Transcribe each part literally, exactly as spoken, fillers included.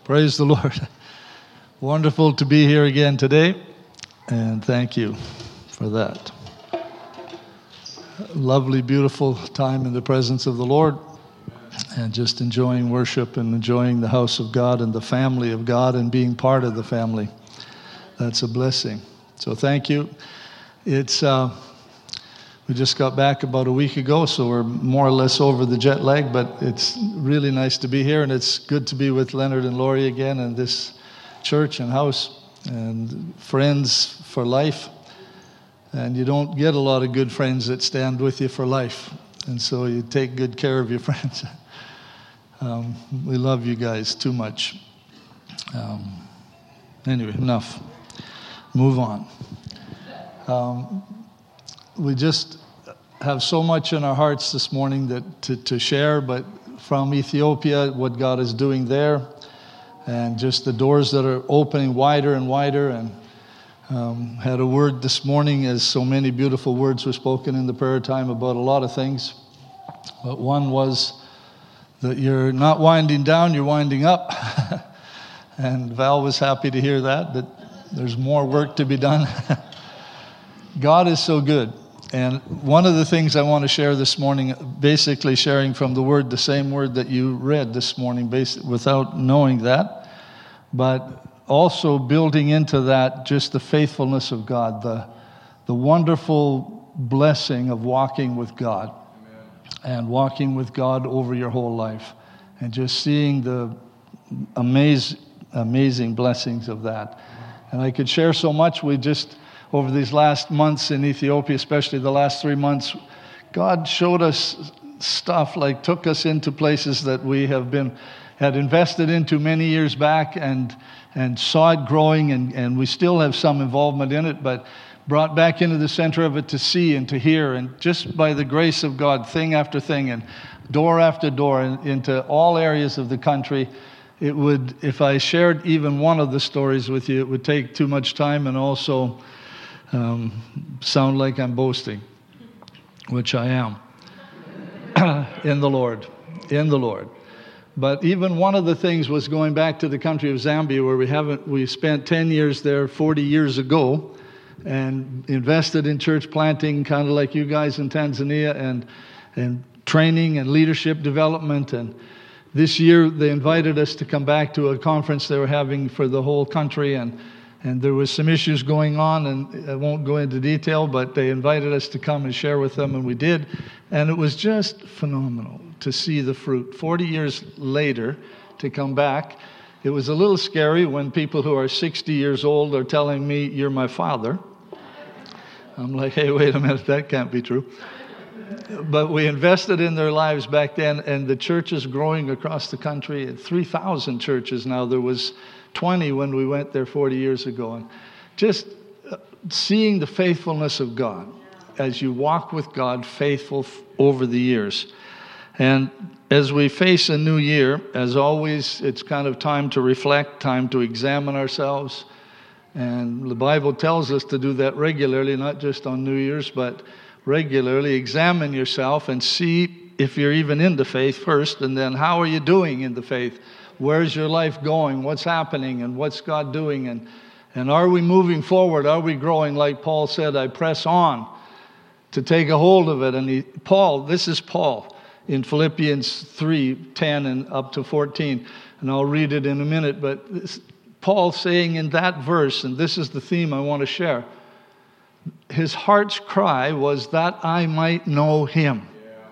Praise the Lord. Wonderful to be here again today, and thank you for that. Lovely, beautiful time in the presence of the Lord, and just enjoying worship and enjoying the house of God and the family of God and being part of the family. That's a blessing. So thank you. It's uh, we just got back about a week ago, so we're more or less over the jet lag, but it's really nice to be here, and it's good to be with Leonard and Lori again in this church and house and friends for life. And you don't get a lot of good friends that stand with you for life, and so you take good care of your friends. um, we love you guys too much. Um, anyway, enough. Move on. Um, we just have so much in our hearts this morning that to, to share, but from Ethiopia, what God is doing there, and just the doors that are opening wider and wider. And um, had a word this morning, as so many beautiful words were spoken in the prayer time about a lot of things. But one was that you're not winding down, you're winding up. And Val was happy to hear that, that there's more work to be done. God is so good. And one of the things I want to share this morning, basically sharing from the word, the same word that you read this morning, basically, without knowing that, but also building into that just the faithfulness of God, the, the wonderful blessing of walking with God. Amen. And walking with God over your whole life, and just seeing the amazing, amazing blessings of that. And I could share so much. We just... Over these last months in Ethiopia, especially the last three months, God showed us stuff, like took us into places that we have been, had invested into many years back, and and saw it growing, and, and we still have some involvement in it, but brought back into the center of it to see and to hear, and just by the grace of God, thing after thing, and door after door, and into all areas of the country. It would, if I shared even one of the stories with you, it would take too much time, and also Um, sound like I'm boasting, which I am, in the Lord, in the Lord. But even one of the things was going back to the country of Zambia, where we haven't, we spent ten years there forty years ago, and invested in church planting, kind of like you guys in Tanzania, and and training and leadership development. And this year they invited us to come back to a conference they were having for the whole country, and And there was some issues going on, and I won't go into detail, but they invited us to come and share with them, and we did. And it was just phenomenal to see the fruit. Forty years later, to come back, it was a little scary when people who are sixty years old are telling me, "You're my father." I'm like, hey, wait a minute, that can't be true. But we invested in their lives back then, and the church is growing across the country. three thousand churches now. There was twenty when we went there forty years ago. And just seeing the faithfulness of God as you walk with God, faithful f- over the years. And as we face a new year, as always, it's kind of time to reflect, time to examine ourselves. And the Bible tells us to do that regularly, not just on New Year's, but regularly. Examine yourself and see if you're even in the faith first, and then how are you doing in the faith? Where's your life going? What's happening? And what's God doing? And and are we moving forward? Are we growing? Like Paul said, I press on to take a hold of it. And he, Paul, this is Paul in Philippians three, ten and up to fourteen. And I'll read it in a minute. But this, Paul saying in that verse, and this is the theme I want to share, his heart's cry was that I might know him. Yeah.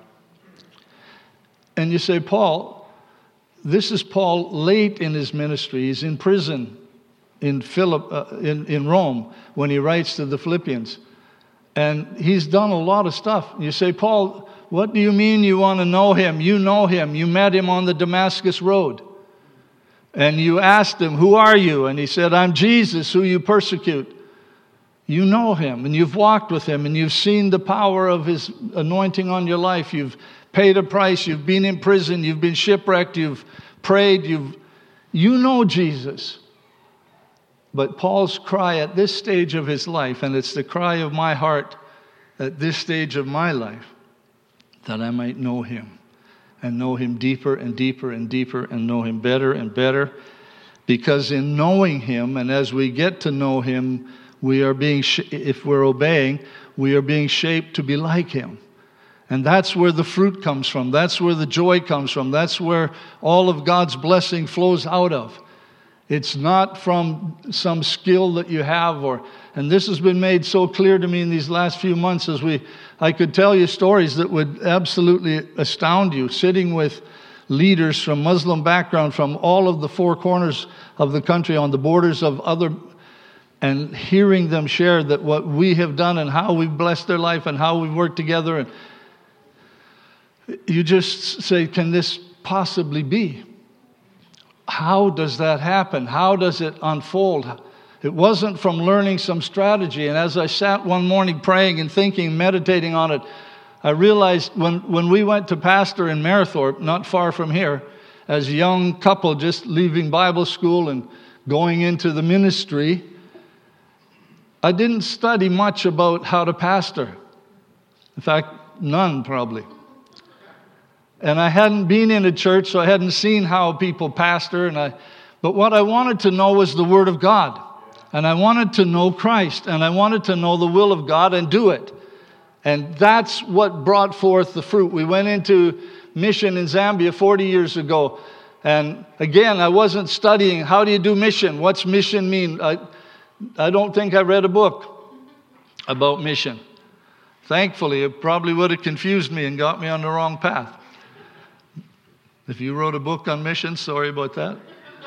And you say, Paul, this is Paul late in his ministry. He's in prison in Philip, uh, in, in Rome when he writes to the Philippians. And he's done a lot of stuff. You say, Paul, what do you mean you want to know him? You know him. You met him on the Damascus Road. And you asked him, who are you? And he said, I'm Jesus, who you persecute. You know him, and you've walked with him, and you've seen the power of his anointing on your life. You've paid a price. You've been in prison. You've been shipwrecked. You've prayed. You've, you know Jesus. But Paul's cry at this stage of his life, and it's the cry of my heart at this stage of my life, that I might know him, and know him deeper and deeper and deeper, and know him better and better. Because in knowing Him, and as we get to know Him, we are being, sh- if we're obeying, we are being shaped to be like Him. And that's where the fruit comes from. That's where the joy comes from. That's where all of God's blessing flows out of. It's not from some skill that you have, or, and this has been made so clear to me in these last few months as we, I could tell you stories that would absolutely astound you, sitting with leaders from Muslim background from all of the four corners of the country, on the borders of other, and hearing them share that what we have done and how we've blessed their life and how we've worked together. And you just say, can this possibly be? How does that happen? How does it unfold? It wasn't from learning some strategy. And as I sat one morning praying and thinking, meditating on it, I realized when, when we went to pastor in Marythorpe, not far from here, as a young couple just leaving Bible school and going into the ministry, I didn't study much about how to pastor. In fact, none probably. And I hadn't been in a church, so I hadn't seen how people pastor. And I, but what I wanted to know was the Word of God. And I wanted to know Christ. And I wanted to know the will of God and do it. And that's what brought forth the fruit. We went into mission in Zambia forty years ago. And again, I wasn't studying, how do you do mission? What's mission mean? I, I don't think I read a book about mission. Thankfully, it probably would have confused me and got me on the wrong path. If you wrote a book on mission, sorry about that.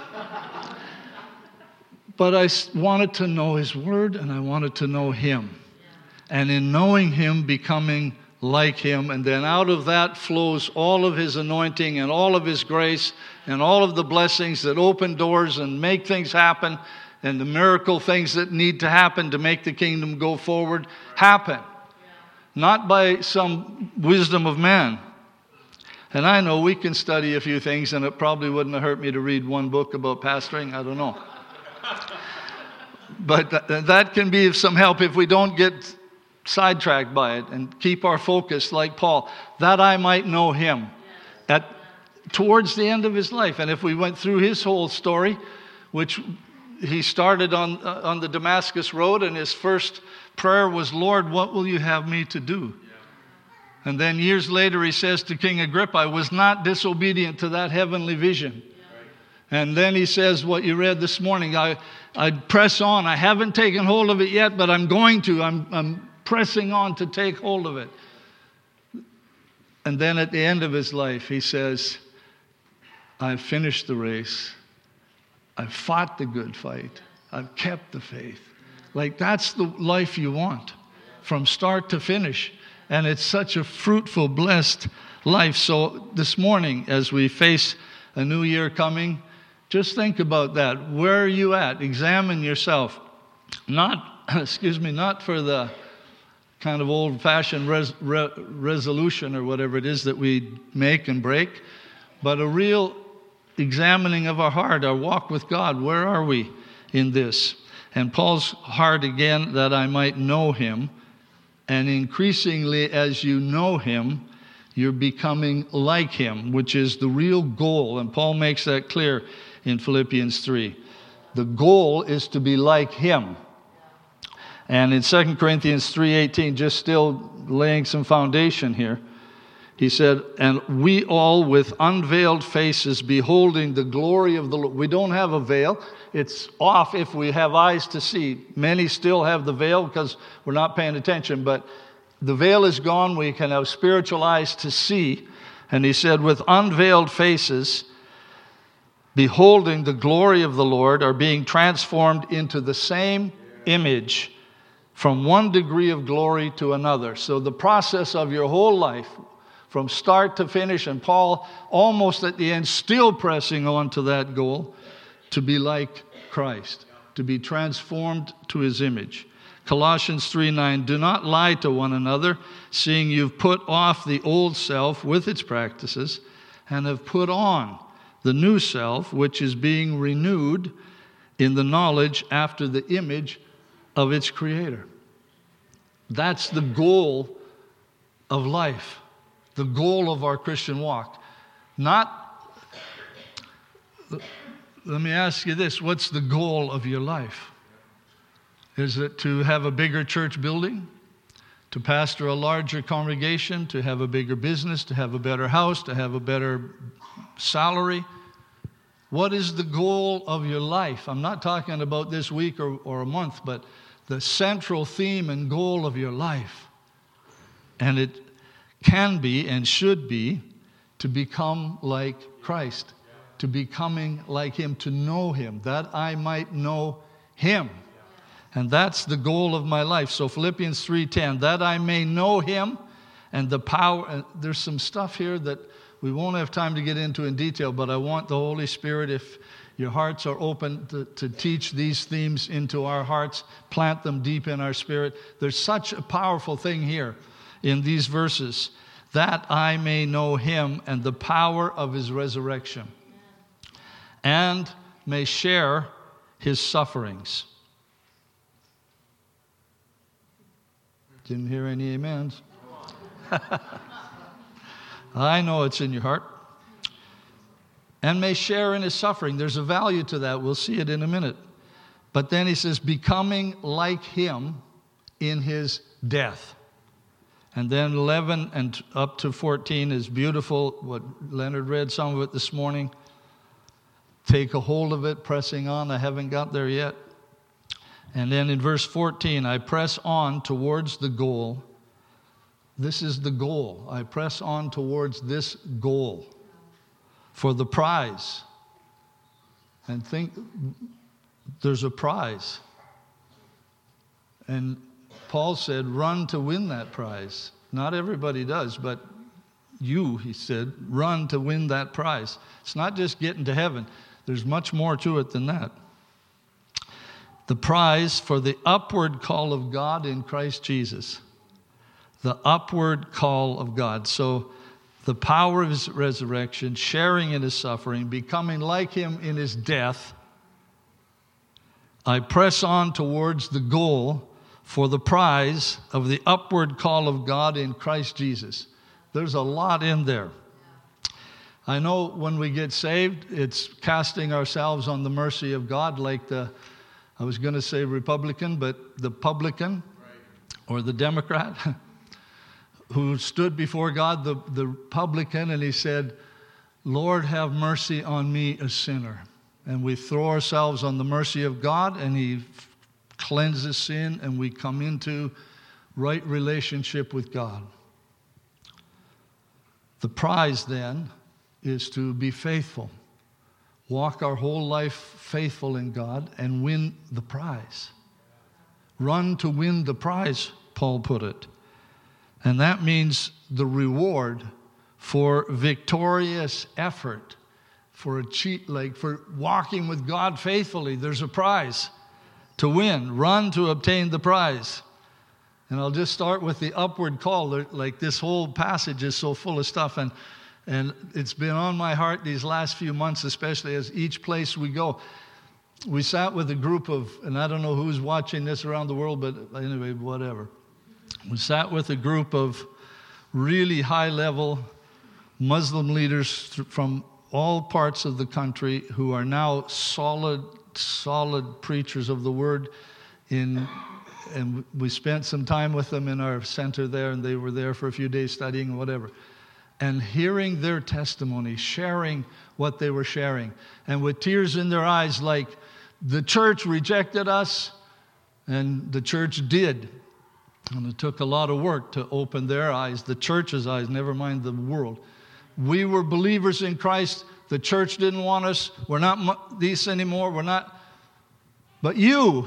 But I wanted to know His Word, and I wanted to know Him. And in knowing Him, becoming like Him, and then out of that flows all of His anointing and all of His grace and all of the blessings that open doors and make things happen, and the miracle things that need to happen to make the kingdom go forward happen. Not by some wisdom of man. And I know we can study a few things, and it probably wouldn't have hurt me to read one book about pastoring. I don't know. But th- that can be of some help if we don't get sidetracked by it and keep our focus like Paul, that I might know Him at towards the end of his life. And if we went through his whole story, which he started on uh, on the Damascus Road, and his first prayer was, Lord, what will you have me to do? And then years later he says to King Agrippa, I was not disobedient to that heavenly vision. And then he says what you read this morning, I, I press on. I haven't taken hold of it yet, but I'm going to. I'm, I'm pressing on to take hold of it. And then at the end of his life, he says, I've finished the race. I've fought the good fight. I've kept the faith. Like, that's the life you want from start to finish. And it's such a fruitful, blessed life. So this morning, as we face a new year coming, just think about that. Where are you at? Examine yourself. Not, excuse me, not for the kind of old-fashioned res, re, resolution or whatever it is that we make and break, but a real examining of our heart, our walk with God. Where are we in this? And Paul's heart again, that I might know Him. And increasingly, as you know Him, you're becoming like Him, which is the real goal. And Paul makes that clear in Philippians three. The goal is to be like Him. And in Second Corinthians three eighteen, just still laying some foundation here, he said, and we all with unveiled faces beholding the glory of the Lord. We don't have a veil. It's off if we have eyes to see. Many still have the veil because we're not paying attention. But the veil is gone. We can have spiritual eyes to see. And he said, with unveiled faces, beholding the glory of the Lord, are being transformed into the same image from one degree of glory to another. So the process of your whole life, from start to finish, and Paul almost at the end still pressing on to that goal, to be like Christ, to be transformed to His image. Colossians three nine, do not lie to one another, seeing you've put off the old self with its practices, and have put on the new self, which is being renewed in the knowledge after the image of its Creator. That's the goal of life, the goal of our Christian walk. Not let me ask you this. What's the goal of your life? Is it to have a bigger church building? To pastor a larger congregation? To have a bigger business? To have a better house? To have a better salary? What is the goal of your life? I'm not talking about this week or, or a month, but the central theme and goal of your life. And it can be and should be to become like Christ, to becoming like Him, to know Him, that I might know Him. And that's the goal of my life. So Philippians three ten, that I may know Him and the power. And there's some stuff here that we won't have time to get into in detail, but I want the Holy Spirit, if your hearts are open to, to teach these themes into our hearts, plant them deep in our spirit. There's such a powerful thing here in these verses, that I may know Him and the power of His resurrection, and may share His sufferings. Didn't hear any amens. I know it's in your heart. And may share in His suffering. There's a value to that. We'll see it in a minute. But then he says, becoming like Him in His death. And then eleven and up to fourteen is beautiful. What Leonard read some of it this morning. Take a hold of it, pressing on. I haven't got there yet. And then in verse fourteen, I press on towards the goal. This is the goal. I press on towards this goal for the prize. And think, there's a prize. And Paul said, run to win that prize. Not everybody does, but you, he said, run to win that prize. It's not just getting to heaven. There's much more to it than that. The prize for the upward call of God in Christ Jesus. The upward call of God. So the power of His resurrection, sharing in His suffering, becoming like Him in His death. I press on towards the goal for the prize of the upward call of God in Christ Jesus. There's a lot in there. I know when we get saved, it's casting ourselves on the mercy of God, like the, I was going to say Republican, but the publican or the Democrat who stood before God, the, the publican, and he said, Lord, have mercy on me, a sinner. And we throw ourselves on the mercy of God, and He cleanses sin, and we come into right relationship with God. The prize then is to be faithful. Walk our whole life faithful in God and win the prize. Run to win the prize, Paul put it. And that means the reward for victorious effort, for a cheat, like for walking with God faithfully. There's a prize to win. Run to obtain the prize. And I'll just start with the upward call. Like this whole passage is so full of stuff, and and it's been on my heart these last few months, especially as each place we go. We sat with a group of, and I don't know who's watching this around the world, but anyway, whatever. We sat with a group of really high-level Muslim leaders from all parts of the country who are now solid, solid preachers of the Word. In, and we spent some time with them in our center there, and they were there for a few days studying, whatever. And hearing their testimony, sharing what they were sharing, and with tears in their eyes, like the church rejected us, and the church did. And it took a lot of work to open their eyes, the church's eyes, never mind the world. We were believers in Christ. The church didn't want us. We're not these anymore. We're not. But you,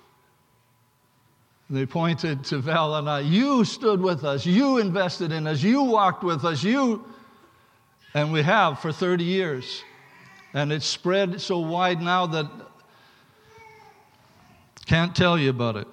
they pointed to Val and I, you stood with us. You invested in us. You walked with us. You, and we have for thirty years. And it's spread so wide now that can't tell you about it.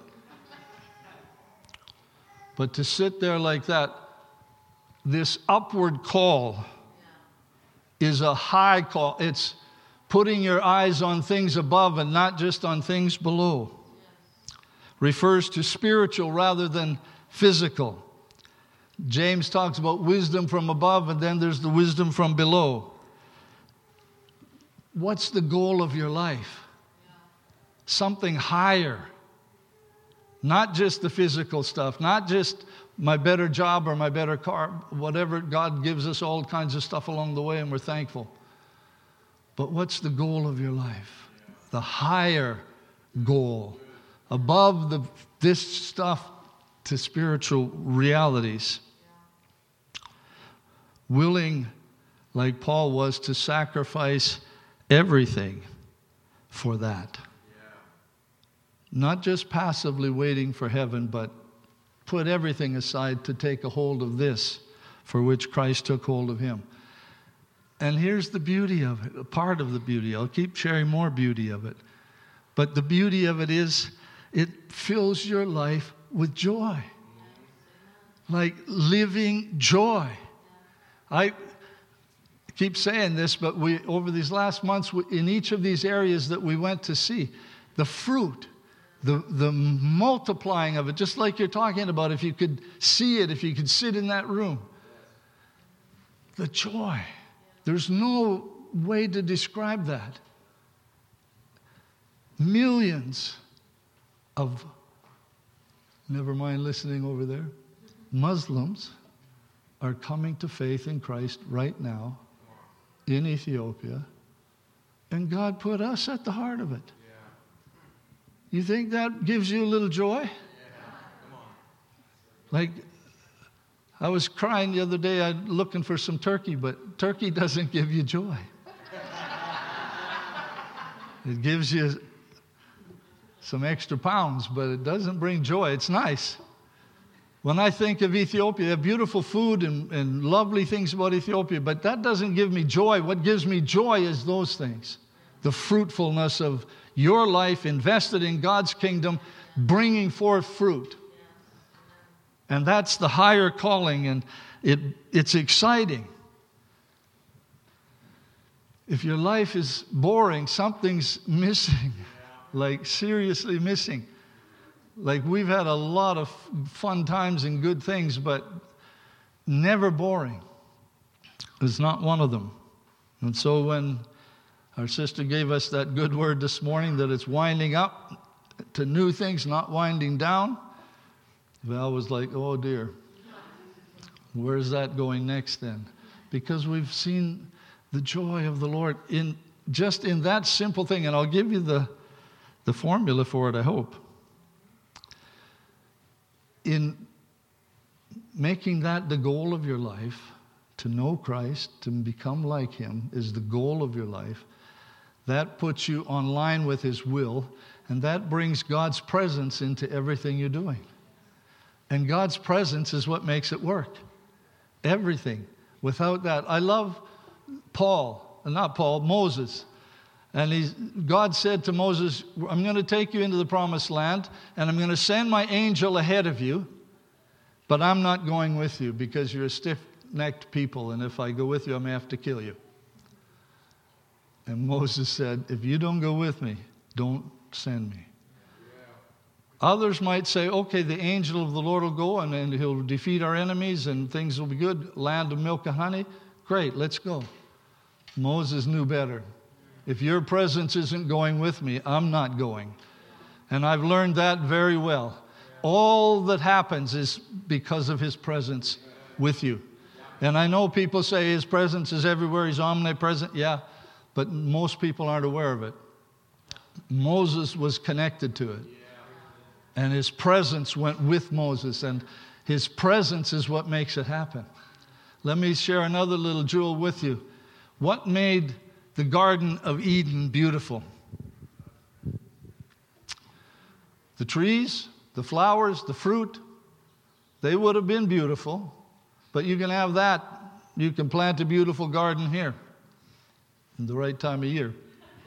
But to sit there like that, this upward call is a high call. It's putting your eyes on things above and not just on things below. Refers to spiritual rather than physical. James talks about wisdom from above, and then there's the wisdom from below. what's the goal of your life? Something higher. Not just the physical stuff, not just my better job or my better car, whatever. God gives us all kinds of stuff along the way and we're thankful. But what's the goal of your life? The higher goal. Above the, this stuff to spiritual realities. Willing, like Paul was, to sacrifice everything for that. Not just passively waiting for heaven, but put everything aside to take a hold of this for which Christ took hold of him. And here's the beauty of it, a part of the beauty. I'll keep sharing more beauty of it. But the beauty of it is it fills your life with joy. Like living joy. I keep saying this, but we over these last months, in each of these areas that we went to see, the fruit, The, the multiplying of it, just like you're talking about, if you could see it, if you could sit in that room. The joy. There's no way to describe that. Millions of, never mind listening over there, Muslims are coming to faith in Christ right now in Ethiopia, and God put us at the heart of it. You think that gives you a little joy? Yeah. Come on. Like, I was crying the other day, I'm looking for some turkey, but turkey doesn't give you joy. It gives you some extra pounds, but it doesn't bring joy. It's nice. When I think of Ethiopia, they have beautiful food and, and lovely things about Ethiopia, but that doesn't give me joy. What gives me joy is those things. The fruitfulness of your life invested in God's kingdom, bringing forth fruit. And that's the higher calling, and it, it's exciting. If your life is boring, something's missing, like seriously missing. Like we've had a lot of fun times and good things, but never boring. It's not one of them. And so when our sister gave us that good word this morning that it's winding up to new things, not winding down. Val was like, oh dear, where's that going next then? Because we've seen the joy of the Lord in just in that simple thing. And I'll give you the, the formula for it, I hope. In making that the goal of your life, to know Christ, to become like him, is the goal of your life. That puts you on line with his will, and that brings God's presence into everything you're doing. And God's presence is what makes it work. Everything. Without that, I love Paul, not Paul, Moses. And he's, God said to Moses, I'm going to take you into the promised land, and I'm going to send my angel ahead of you, but I'm not going with you because you're a stiff-necked people, and if I go with you, I may have to kill you. And Moses said, if you don't go with me, don't send me. Yeah. Others might say, okay, the angel of the Lord will go and, and he'll defeat our enemies and things will be good. Land of milk and honey. Great, let's go. Moses knew better. If your presence isn't going with me, I'm not going. And I've learned that very well. All that happens is because of his presence with you. And I know people say his presence is everywhere. He's omnipresent. Yeah. But most people aren't aware of it. Moses was connected to it. And his presence went with Moses. And his presence is what makes it happen. Let me share another little jewel with you. What made the Garden of Eden beautiful? The trees, the flowers, the fruit, they would have been beautiful. But you can have that. You can plant a beautiful garden here. In the right time of year.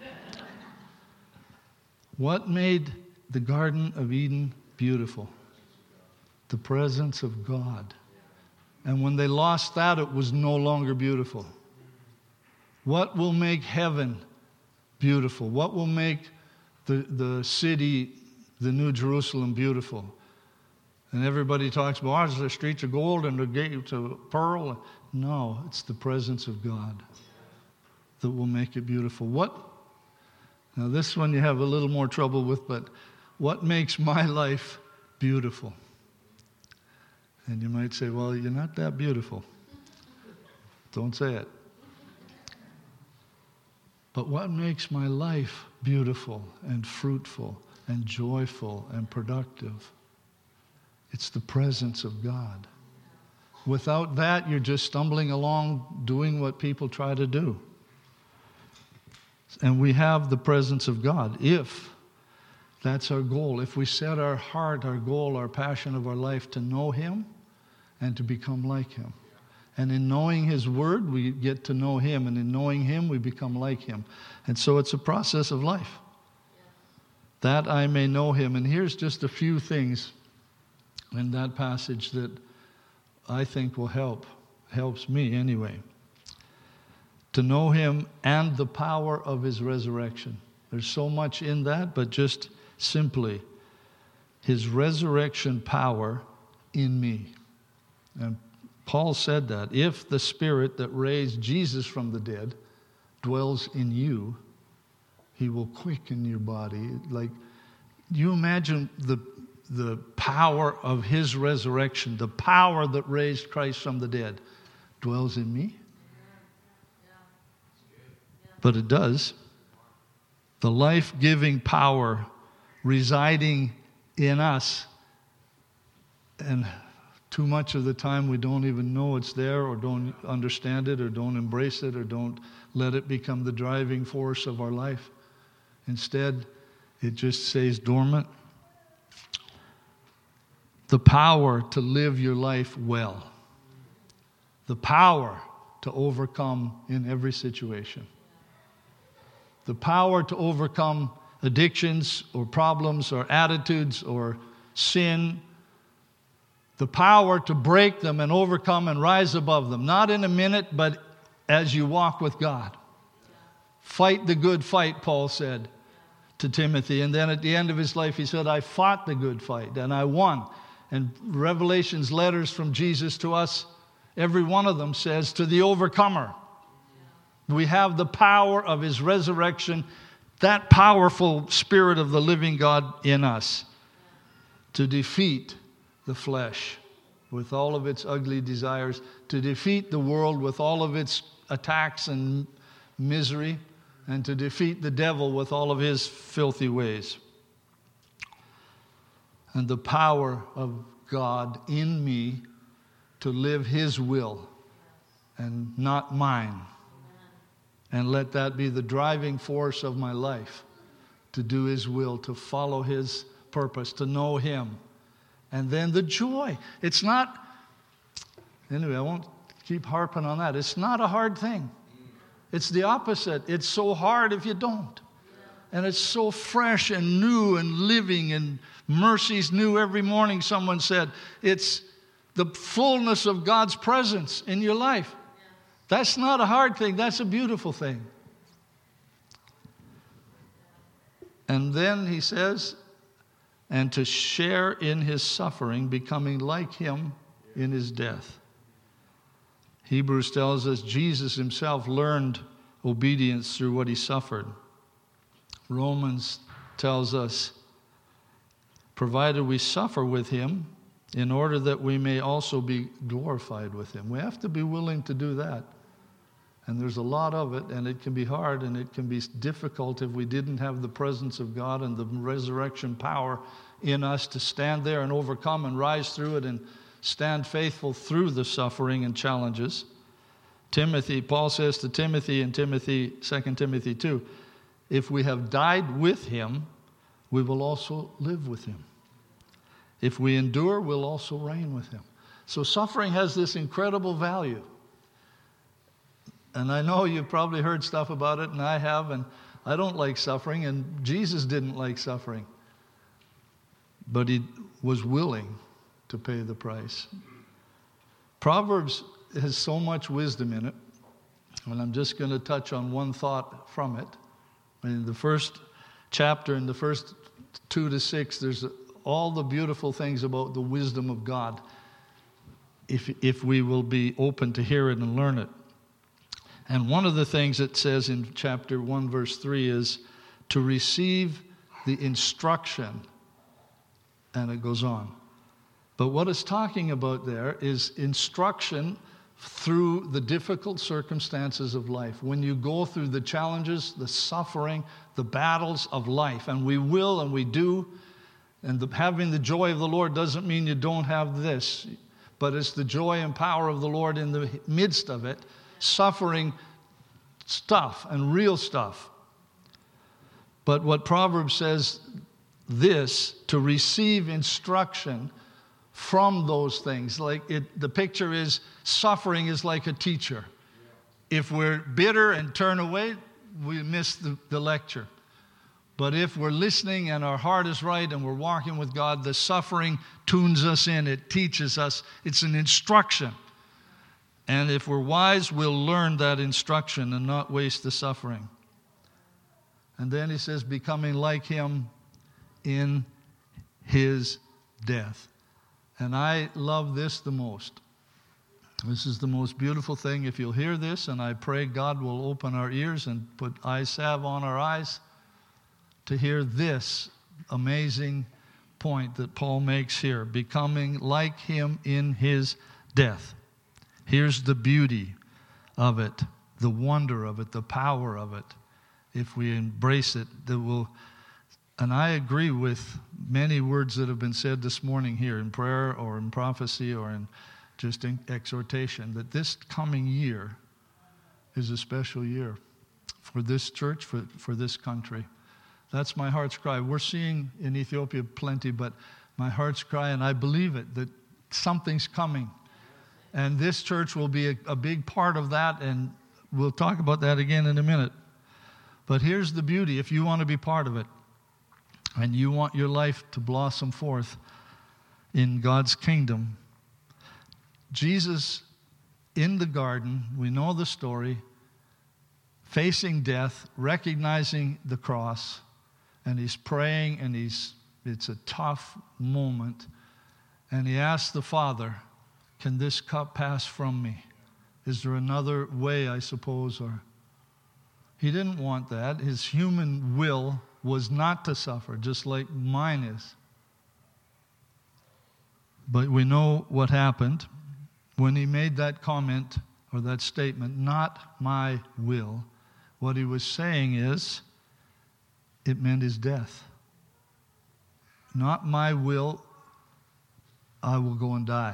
What made the Garden of Eden beautiful? The presence of God. And when they lost that, it was no longer beautiful. What will make heaven beautiful? What will make the, the city, the New Jerusalem, beautiful? And everybody talks about, oh, the streets of gold and the gates of pearl. No, it's the presence of God. that will make it beautiful. What, now this one you have a little more trouble with, but what makes my life beautiful? And you might say, well, you're not that beautiful. Don't say it. But what makes my life beautiful and fruitful and joyful and productive? It's the presence of God. Without that, you're just stumbling along doing what people try to do. And we have the presence of God if that's our goal. If we set our heart, our goal, our passion of our life to know Him and to become like Him. And in knowing His Word, we get to know Him. And in knowing Him, we become like Him. And so it's a process of life. That I may know Him. And here's just a few things in that passage that I think will help. Helps me anyway. To know Him and the power of His resurrection. There's so much in that, but just simply, His resurrection power in me. And Paul said that if the Spirit that raised Jesus from the dead dwells in you, He will quicken your body. Like, do you imagine the, the power of His resurrection, the power that raised Christ from the dead dwells in me? But it does. The life-giving power residing in us, and too much of the time we don't even know it's there or don't understand it or don't embrace it or don't let it become the driving force of our life. Instead, it just stays dormant. The power to live your life well. The power to overcome in every situation. The power to overcome addictions or problems or attitudes or sin. The power to break them and overcome and rise above them. Not in a minute, but as you walk with God. Fight the good fight, Paul said to Timothy. And then at the end of his life, he said, I fought the good fight and I won. And Revelation's letters from Jesus to us, every one of them says, to the overcomer. We have the power of His resurrection, that powerful Spirit of the living God in us to defeat the flesh with all of its ugly desires, to defeat the world with all of its attacks and misery, and to defeat the devil with all of his filthy ways. And the power of God in me to live His will and not mine. And let that be the driving force of my life, to do His will, to follow His purpose, to know Him. And then the joy. It's not, anyway, I won't keep harping on that. It's not a hard thing. It's the opposite. It's so hard if you don't. And it's so fresh and new and living and mercies new every morning, someone said. It's the fullness of God's presence in your life. That's not a hard thing. That's a beautiful thing. And then he says, and to share in His suffering, becoming like Him in His death. Hebrews tells us Jesus Himself learned obedience through what He suffered. Romans tells us, provided we suffer with Him, in order that we may also be glorified with Him. We have to be willing to do that. And there's a lot of it, and it can be hard, and it can be difficult if we didn't have the presence of God and the resurrection power in us to stand there and overcome and rise through it and stand faithful through the suffering and challenges. Timothy, Paul says to Timothy in Timothy, Second Timothy two, if we have died with Him, we will also live with Him. If we endure, we'll also reign with Him. So suffering has this incredible value. And I know you've probably heard stuff about it, and I have, and I don't like suffering, and Jesus didn't like suffering. But He was willing to pay the price. Proverbs has so much wisdom in it, and I'm just going to touch on one thought from it. In the first chapter, in the first two to six, there's all the beautiful things about the wisdom of God, if, if we will be open to hear it and learn it. And one of the things it says in chapter one, verse three is to receive the instruction. And it goes on. But what it's talking about there is instruction through the difficult circumstances of life. When you go through the challenges, the suffering, the battles of life, and we will and we do, and the, having the joy of the Lord doesn't mean you don't have this, but it's the joy and power of the Lord in the midst of it, suffering stuff and real stuff. But what Proverbs says, this, to receive instruction from those things. Like it, the picture is suffering is like a teacher. If we're bitter and turn away, we miss the, the lecture. But if we're listening and our heart is right and we're walking with God, the suffering tunes us in. It teaches us. It's an instruction. And if we're wise, we'll learn that instruction and not waste the suffering. And then he says, becoming like him in his death. And I love this the most. This is the most beautiful thing. If you'll hear this, and I pray God will open our ears and put eye salve on our eyes to hear this amazing point that Paul makes here, becoming like him in his death. Here's the beauty of it, the wonder of it, the power of it. If we embrace it, that will. And I agree with many words that have been said this morning here in prayer or in prophecy or in just in exhortation, that this coming year is a special year for this church, for, for this country. That's my heart's cry. We're seeing in Ethiopia plenty, but my heart's cry, and I believe it, that something's coming. And this church will be a, a big part of that, and we'll talk about that again in a minute. But here's the beauty, if you want to be part of it, and you want your life to blossom forth in God's kingdom, Jesus in the garden, we know the story, facing death, recognizing the cross, and he's praying, and he's it's a tough moment, and he asks the Father, can this cup pass from me? Is there another way, I suppose? Or he didn't want that. His human will was not to suffer, just like mine is. But we know what happened when he made that comment or that statement, not my will. What he was saying is, it meant his death. Not my will, I will go and die.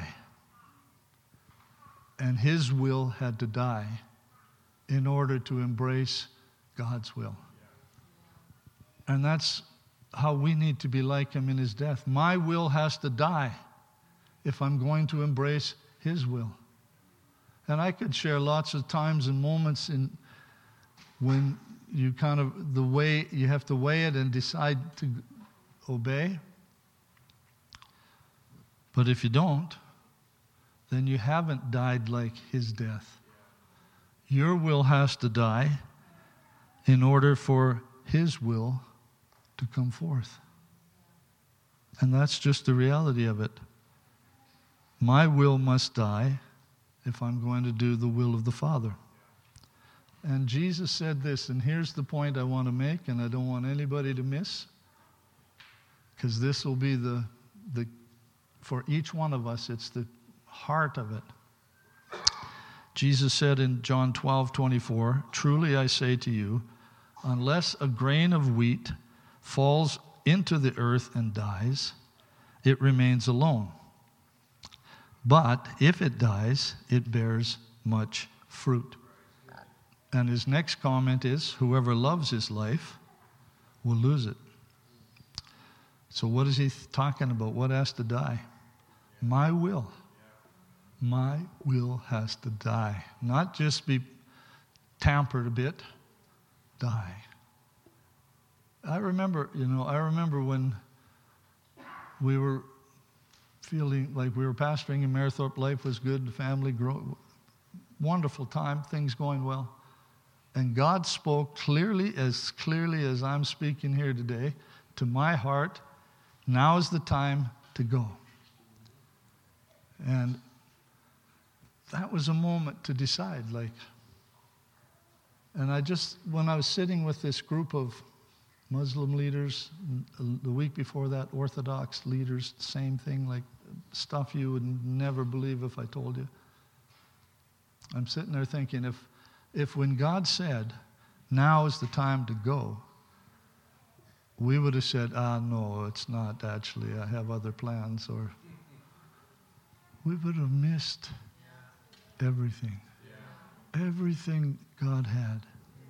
And his will had to die in order to embrace God's will. And that's how we need to be like him in his death. My will has to die if I'm going to embrace his will. And I could share lots of times and moments in when you kind of, the way, you have to weigh it and decide to obey. But if you don't, then you haven't died like his death. Your will has to die in order for his will to come forth. And that's just the reality of it. My will must die if I'm going to do the will of the Father. And Jesus said this, and here's the point I want to make, and I don't want anybody to miss, because this will be the, the, for each one of us, it's the heart of it. Jesus said in John twelve twenty-four, truly I say to you, unless a grain of wheat falls into the earth and dies, it remains alone. But if it dies, it bears much fruit. And his next comment is, whoever loves his life will lose it. So what is he talking about? What has to die? My will. My will has to die. Not just be tampered a bit, die. I remember, you know, I remember when we were feeling like we were pastoring in Marythorpe, life was good, the family grew, wonderful time, things going well. And God spoke clearly, as clearly as I'm speaking here today, to my heart, now is the time to go. And that was a moment to decide, like, And I just, when I was sitting with this group of Muslim leaders, the week before that, Orthodox leaders, same thing, like stuff you would never believe if I told you. I'm sitting there thinking, if, if when God said, now is the time to go, we would have said, ah, no, it's not actually, I have other plans, or we would have missed everything. Everything God had.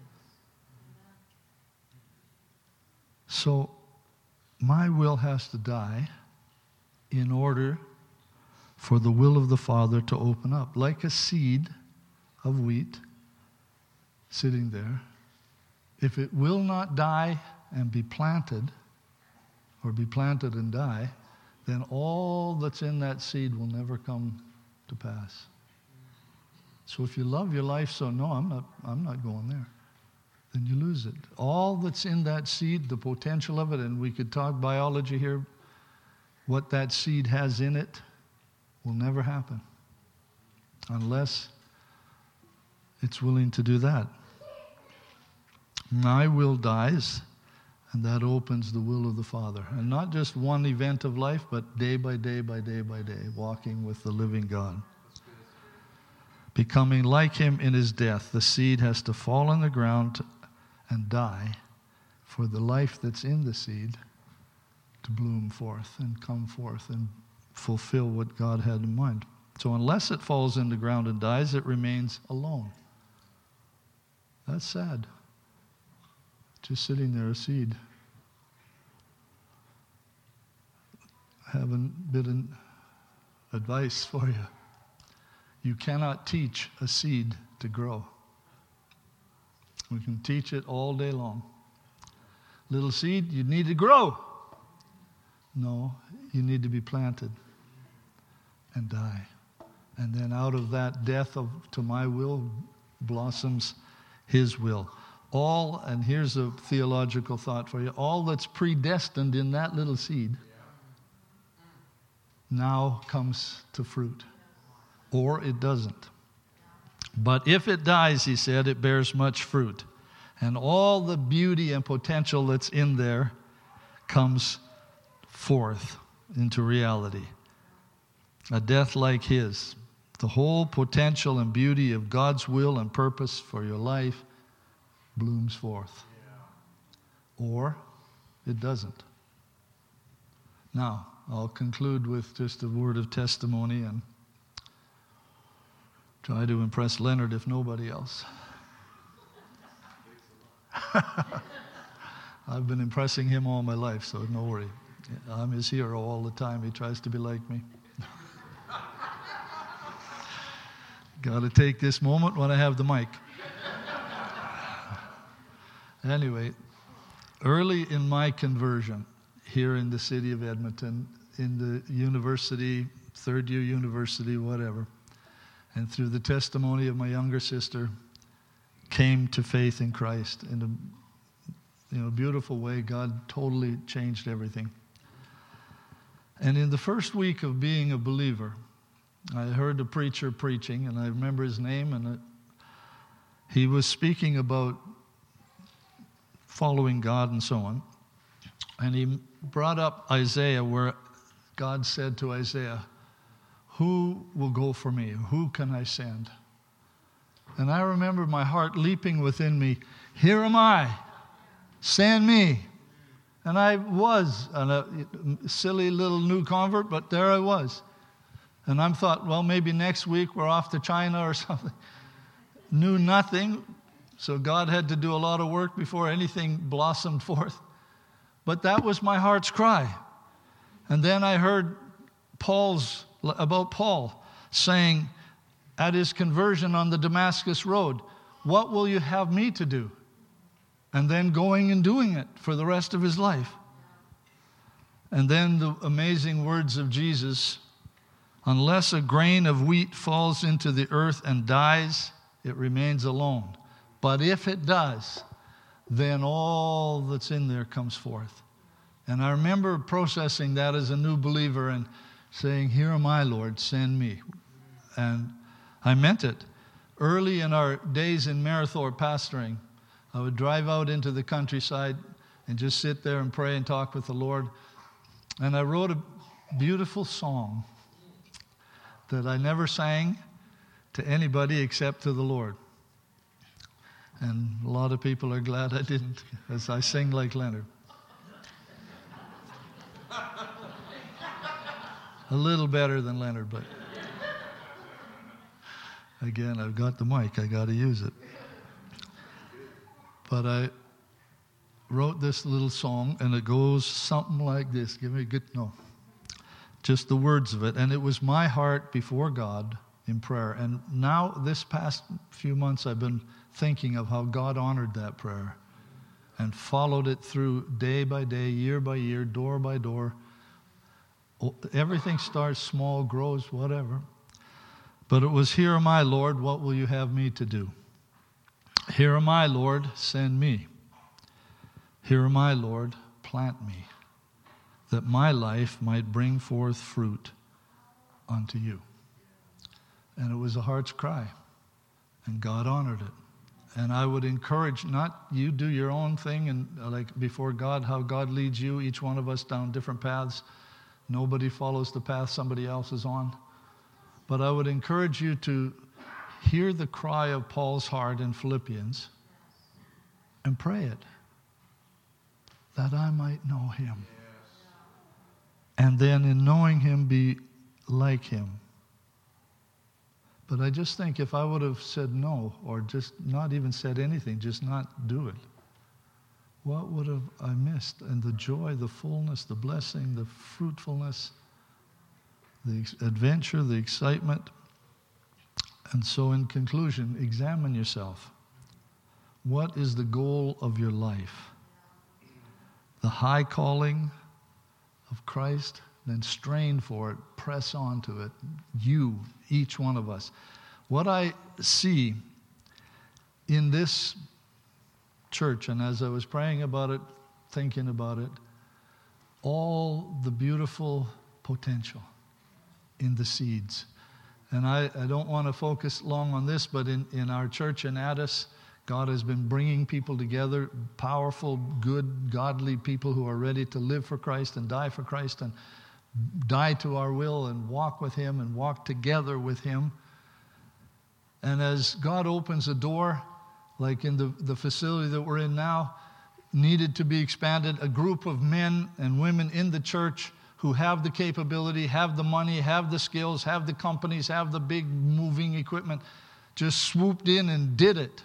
So my will has to die in order for the will of the Father to open up. Like a seed of wheat sitting there, if it will not die and be planted, or be planted and die, then all that's in that seed will never come to pass. So if you love your life so, no, I'm not, I'm not going there, then you lose it. All that's in that seed, the potential of it, and we could talk biology here, what that seed has in it will never happen unless it's willing to do that. My will dies, and that opens the will of the Father. And not just one event of life, but day by day by day by day, walking with the living God. Becoming like him in his death, the seed has to fall on the ground and die for the life that's in the seed to bloom forth and come forth and fulfill what God had in mind. So unless it falls in the ground and dies, it remains alone. That's sad. Just sitting there, a seed. I have a bit of advice for you. You cannot teach a seed to grow. We can teach it all day long. Little seed, you need to grow. No, you need to be planted and die. And then out of that death of to my will blossoms his will. All, and here's a theological thought for you, all that's predestined in that little seed now comes to fruit. Or it doesn't. But if it dies, he said, it bears much fruit. And all the beauty and potential that's in there comes forth into reality. A death like his. The whole potential and beauty of God's will and purpose for your life blooms forth. Or it doesn't. Now, I'll conclude with just a word of testimony and try to impress Leonard if nobody else. I've been impressing him all my life, so no worry. I'm his hero all the time. He tries to be like me. Got to take this moment when I have the mic. Anyway, early in my conversion here in the city of Edmonton, in the university, third year university, whatever, and through the testimony of my younger sister, came to faith in Christ in a you know, beautiful way. God totally changed everything. And in the first week of being a believer, I heard a preacher preaching, and I remember his name, and it, he was speaking about following God and so on. And he brought up Isaiah, where God said to Isaiah, who will go for me? Who can I send? And I remember my heart leaping within me, here am I, send me. And I was a silly little new convert, but there I was. And I thought, well, maybe next week we're off to China or something. Knew nothing, so God had to do a lot of work before anything blossomed forth. But that was my heart's cry. And then I heard Paul's about Paul saying at his conversion on the Damascus Road, what will you have me to do? And then going and doing it for the rest of his life. And then the amazing words of Jesus, unless a grain of wheat falls into the earth and dies, it remains alone. But if it does, then all that's in there comes forth. And I remember processing that as a new believer and saying, here am I, Lord, send me. And I meant it. Early in our days in Marathon pastoring, I would drive out into the countryside and just sit there and pray and talk with the Lord. And I wrote a beautiful song that I never sang to anybody except to the Lord. And a lot of people are glad I didn't, as I sing like Leonard. A little better than Leonard, but again, I've got the mic. I got to use it. But I wrote this little song, and it goes something like this. Give me a good, no. Just the words of it. And it was my heart before God in prayer. And now, this past few months, I've been thinking of how God honored that prayer and followed it through day by day, year by year, door by door. Everything starts small, grows, whatever. But it was, here am I, Lord, what will you have me to do? Here am I, Lord, send me. Here am I, Lord, plant me, that my life might bring forth fruit unto you. And it was a heart's cry, and God honored it. And I would encourage, not you do your own thing, and like before God, how God leads you, each one of us down different paths. Nobody follows the path somebody else is on. But I would encourage you to hear the cry of Paul's heart in Philippians and pray it, that I might know him. And then in knowing him, be like him. But I just think if I would have said no, or just not even said anything, just not do it, what would have I missed? And the joy, the fullness, the blessing, the fruitfulness, the adventure, the excitement. And so in conclusion, examine yourself. What is the goal of your life? The high calling of Christ? Then strain for it, press on to it. You, each one of us. What I see in this church, and as I was praying about it, thinking about it, all the beautiful potential in the seeds. And I, I don't want to focus long on this, but in, in our church in Addis, God has been bringing people together, powerful, good, godly people who are ready to live for Christ and die for Christ and die to our will and walk with him and walk together with him. And as God opens a door, like in the, the facility that we're in now, needed to be expanded, a group of men and women in the church who have the capability, have the money, have the skills, have the companies, have the big moving equipment, just swooped in and did it.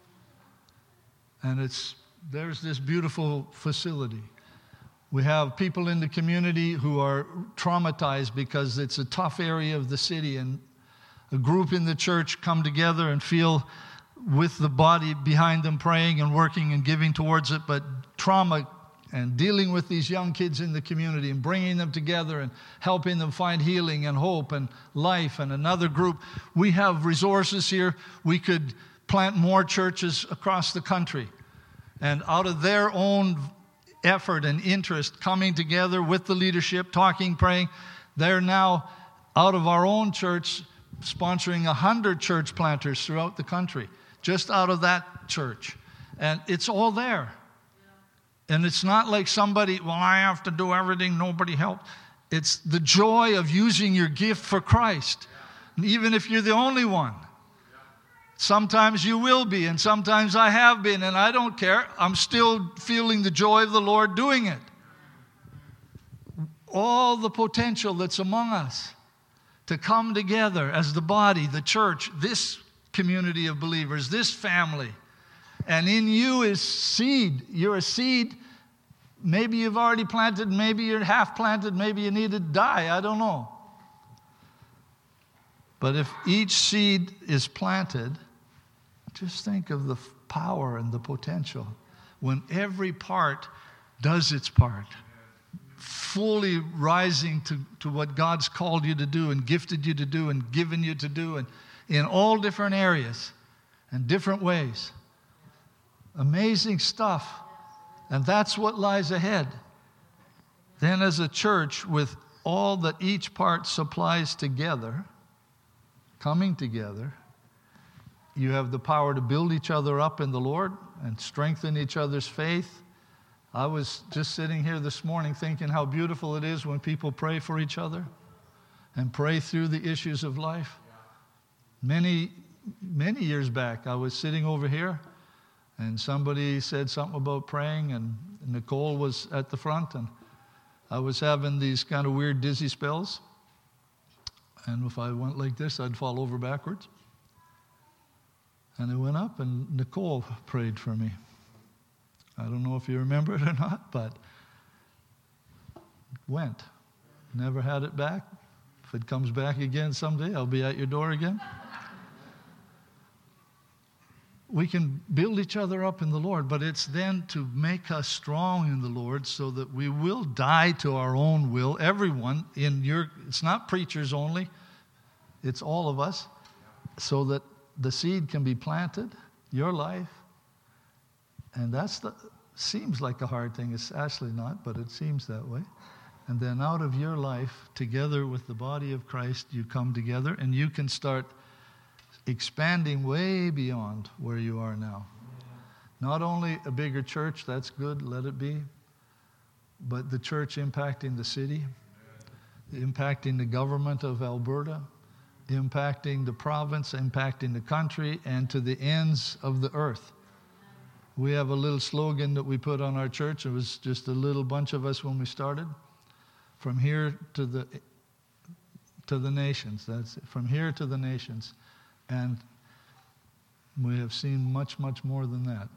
And it's there's this beautiful facility. We have people in the community who are traumatized because it's a tough area of the city, and a group in the church come together and feel with the body behind them praying and working and giving towards it, but trauma and dealing with these young kids in the community and bringing them together and helping them find healing and hope and life. And another group, we have resources here. We could plant more churches across the country. And out of their own effort and interest coming together with the leadership, talking, praying, they're now out of our own church sponsoring a hundred church planters throughout the country, just out of that church. And it's all there. And it's not like somebody, well, I have to do everything, nobody helped. It's the joy of using your gift for Christ. And even if you're the only one. Sometimes you will be, and sometimes I have been, and I don't care. I'm still feeling the joy of the Lord doing it. All the potential that's among us to come together as the body, the church, this community of believers, this family. And in you is seed. You're a seed. Maybe you've already planted, maybe you're half planted, maybe you need to die. I don't know. But if each seed is planted, just think of the power and the potential when every part does its part, fully rising to, to what God's called you to do and gifted you to do and given you to do, and in all different areas and different ways. Amazing stuff. And that's what lies ahead. Then as a church, with all that each part supplies together, coming together, you have the power to build each other up in the Lord and strengthen each other's faith. I was just sitting here this morning thinking how beautiful it is when people pray for each other and pray through the issues of life. Many, many years back, I was sitting over here, and somebody said something about praying, and Nicole was at the front, and I was having these kind of weird dizzy spells. And if I went like this, I'd fall over backwards. And I went up, and Nicole prayed for me. I don't know if you remember it or not, but went. Never had it back. If it comes back again someday, I'll be at your door again. We can build each other up in the Lord, but it's then to make us strong in the Lord so that we will die to our own will. Everyone in your, it's not preachers only, it's all of us, so that the seed can be planted, your life. And that's the, seems like a hard thing. It's actually not, but it seems that way. And then out of your life, together with the body of Christ, you come together and you can start expanding way beyond where you are now. Not only a bigger church, that's good, let it be, but the church impacting the city, impacting the government of Alberta, impacting the province, impacting the country, and to the ends of the earth. We have a little slogan that we put on our church. It was just a little bunch of us when we started. From here to the to the nations. That's it. From here to the nations. And we have seen much, much more than that.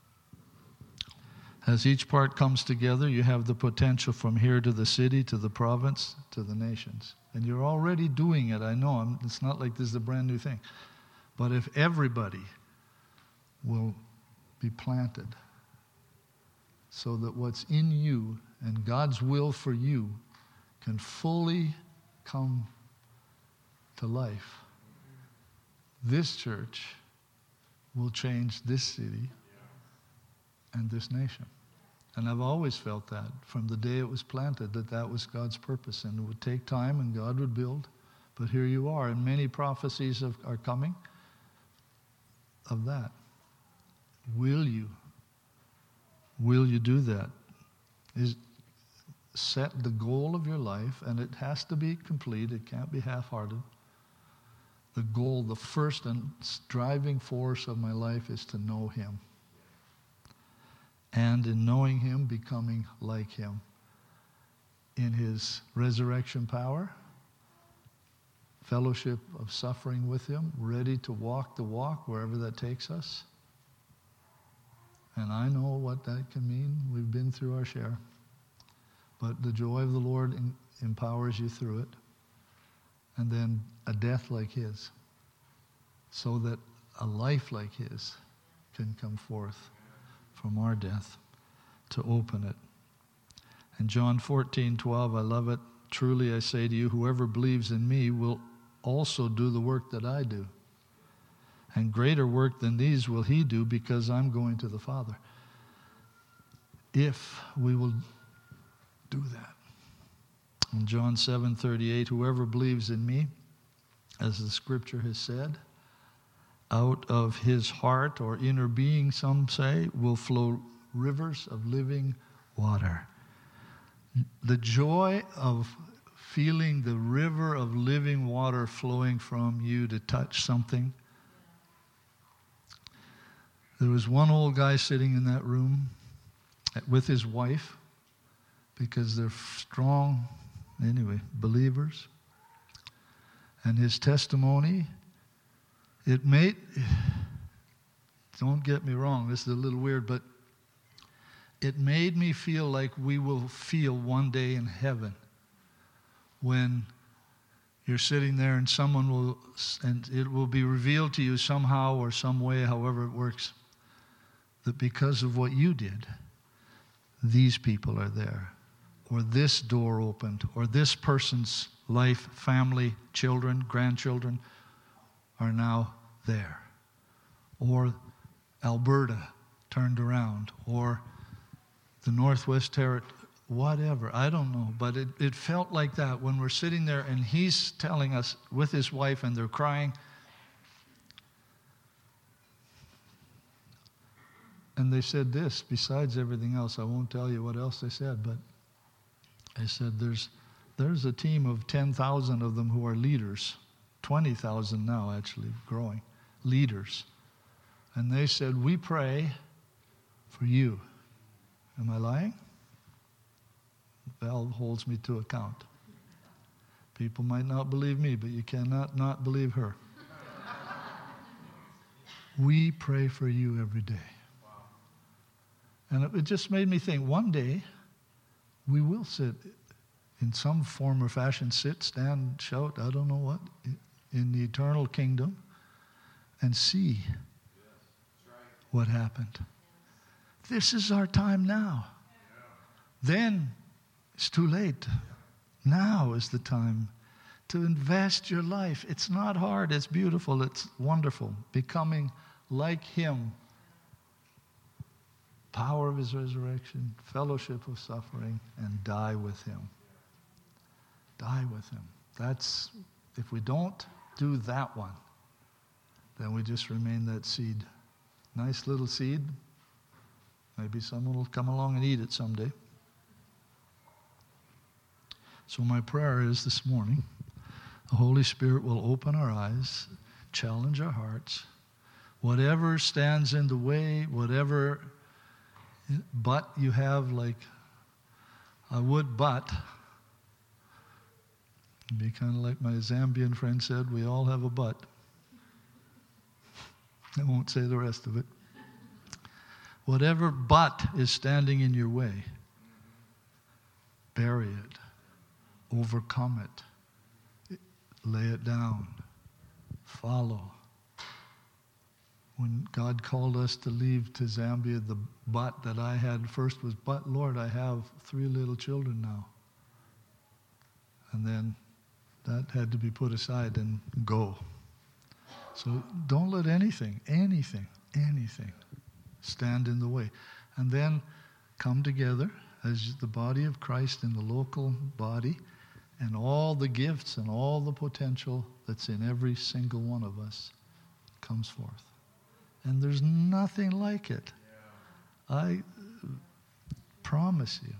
As each part comes together, you have the potential from here to the city, to the province, to the nations. And you're already doing it. I know. I'm, it's not like this is a brand new thing. But if everybody will be planted so that what's in you and God's will for you can fully come to life, this church will change this city and this nation. And I've always felt that from the day it was planted, that that was God's purpose. And it would take time and God would build. But here you are. And many prophecies of, are coming of that. Will you? Will you do that? Is set the goal of your life, and it has to be complete. It can't be half-hearted. The goal, the first and driving force of my life is to know Him. And in knowing Him, becoming like Him. In His resurrection power, fellowship of suffering with Him, ready to walk the walk wherever that takes us. And I know what that can mean. We've been through our share. But the joy of the Lord in, empowers you through it. And then a death like His, so that a life like His can come forth from our death to open it. And John fourteen twelve, I love it. Truly I say to you, whoever believes in me will also do the work that I do. And greater work than these will he do, because I'm going to the Father. If we will do that. In John seven thirty-eight, whoever believes in me, as the scripture has said, out of his heart or inner being, some say, will flow rivers of living water. The joy of feeling the river of living water flowing from you to touch something. There was one old guy sitting in that room with his wife, because they're strong, anyway, believers. And his testimony, it made, don't get me wrong, this is a little weird, but it made me feel like we will feel one day in heaven when you're sitting there and someone will, and it will be revealed to you somehow or some way, however it works, that because of what you did, these people are there, or this door opened, or this person's life, family, children, grandchildren are now there, or Alberta turned around, or the Northwest Territory, whatever, I don't know, but it, it felt like that when we're sitting there and he's telling us with his wife and they're crying. And they said this, besides everything else. I won't tell you what else they said, but they said there's there's a team of ten thousand of them who are leaders, twenty thousand now actually, growing, leaders. And they said, we pray for you. Am I lying? Val holds me to account. People might not believe me, but you cannot not believe her. We pray for you every day. And it, it just made me think, one day we will sit in some form or fashion, sit, stand, shout, I don't know what, in the eternal kingdom and see what happened. This is our time now. Then it's too late. Now is the time to invest your life. It's not hard, it's beautiful, it's wonderful. Becoming like Him. Power of His resurrection, fellowship of suffering, and die with Him. Die with Him. That's, if we don't do that one, then we just remain that seed. Nice little seed. Maybe someone will come along and eat it someday. So my prayer is this morning, the Holy Spirit will open our eyes, challenge our hearts. Whatever stands in the way, whatever but you have, like a wood butt, it'd be kind of like my Zambian friend said, we all have a butt. I won't say the rest of it. Whatever but is standing in your way, bury it, overcome it, lay it down, follow. When God called us to leave to Zambia, the but that I had first was, but Lord, I have three little children now. And then that had to be put aside and go. So don't let anything, anything, anything stand in the way. And then come together as the body of Christ in the local body, and all the gifts and all the potential that's in every single one of us comes forth. And there's nothing like it. I promise you.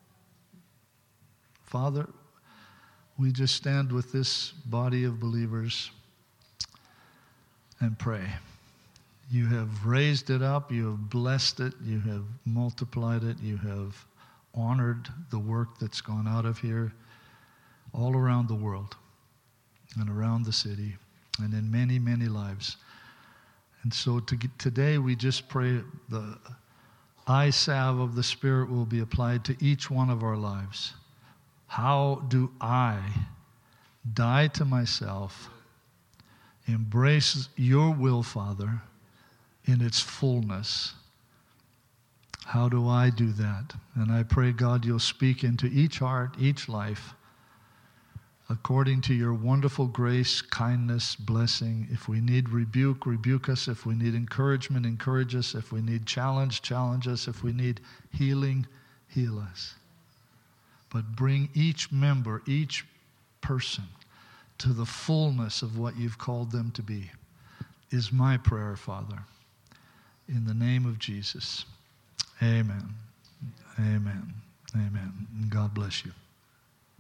Father, we just stand with this body of believers and pray. You have raised it up, you have blessed it, you have multiplied it, you have honored the work that's gone out of here all around the world and around the city and in many, many lives. And so to get, today we just pray the eye salve of the Spirit will be applied to each one of our lives. How do I die to myself, embrace your will, Father, in its fullness? How do I do that? And I pray, God, you'll speak into each heart, each life, according to your wonderful grace, kindness, blessing. If we need rebuke, rebuke us. If we need encouragement, encourage us. If we need challenge, challenge us. If we need healing, heal us. But bring each member, each person, to the fullness of what you've called them to be, is my prayer, Father. In the name of Jesus. Amen. Amen. Amen. And God bless you.